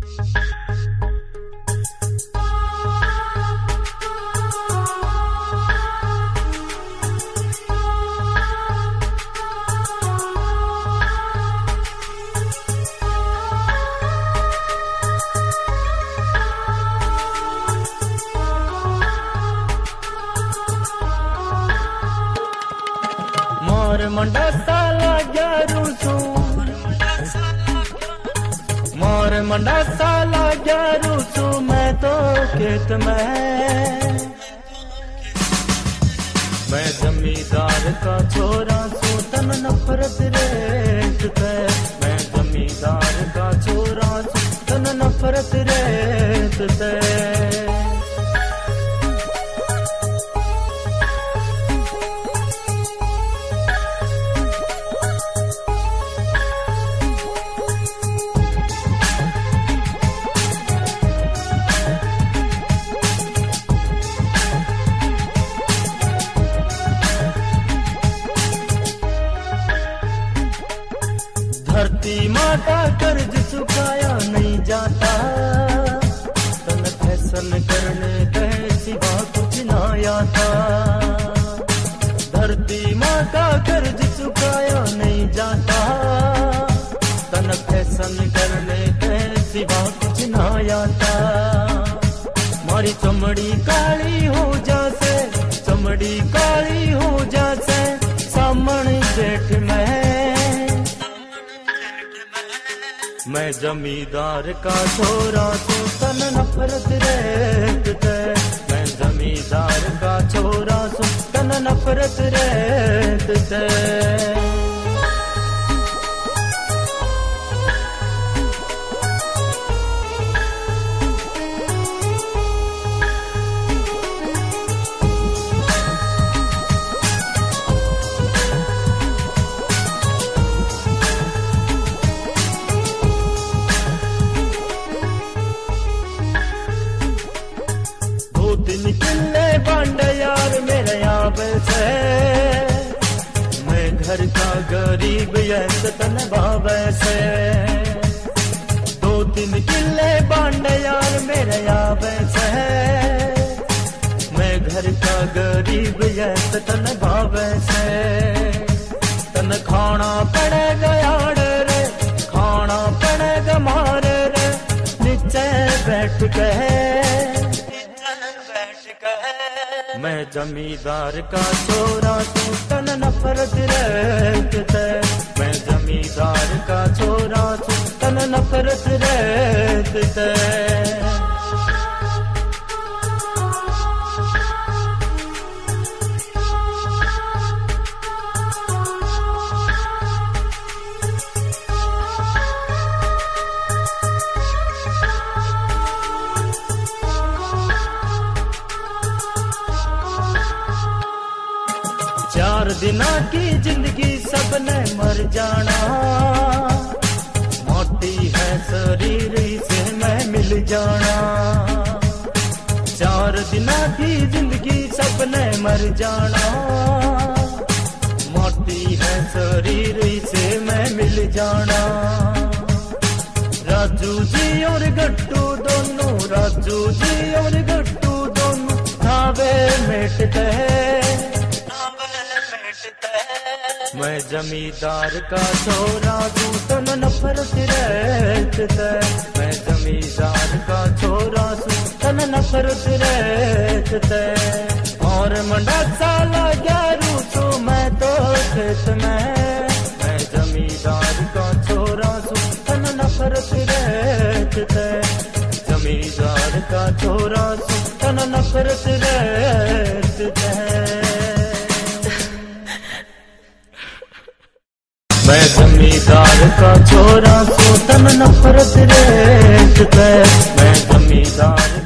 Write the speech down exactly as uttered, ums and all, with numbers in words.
मोर मंडा साला ग्यारू सू मोर मंडा साला ग्यारू सू मैं तो खेत में मैं जमींदार का छोरा सू तन नफरत रेत ते मैं जमींदार का छोरा सू तन नफरत रेत ते धरती माता कर्ज चुकाया नहीं जाता तन फैसल करने के सिवा कुछ ना आता। धरती माता कर्ज चुकाया नहीं जाता तन फैसल करने के सिवा कुछ ना आता। मारी चमड़ी काली हो जासे चमड़ी काली हो जासे सामने जेठ में मैं जमींदार का छोरा तू तन नफरत रेत ते मैं जमींदार का छोरा तू तन नफरत रेत ते। दिन किले बांडे यार मेरे यहाँ से मैं घर का गरीब ऐसे तन बाबे से। दो तीन किले बांडे यार मेरे यहाँ से मैं घर का गरीब ऐसे तन बाबे से। तन खाना पड़ेगा यार रे खाना पड़ेगा मारे रे नीचे बैठ के मैं जमींदार का छोरा तू तन नफरत रेत ते मैं जमींदार का छोरा तू तन नफरत रेत ते। चार दिना की जिंदगी सबने मर जाना मोटी है शरीर से मैं मिल जाना। चार दिना की जिंदगी सबने मर जाना मोटी है शरीर से मैं मिल जाना। राजू जी और गट्टू दोनों राजू जी और गट्टू दोनों खावे मेटते मैं जमींदार का छोरा तू तन नफरत रेत ते मैं जमींदार का छोरा तू तन नफरत रेत ते। और मंडा साला ग्यारू तू मैं तो खेत में मैं जमींदार का छोरा तू तन नफरत रेत ते जमींदार का छोरा तू तन नफरत रेत ते। मैं जमींदार का छोरा तू तन नफरत रेत ते मैं जमींदार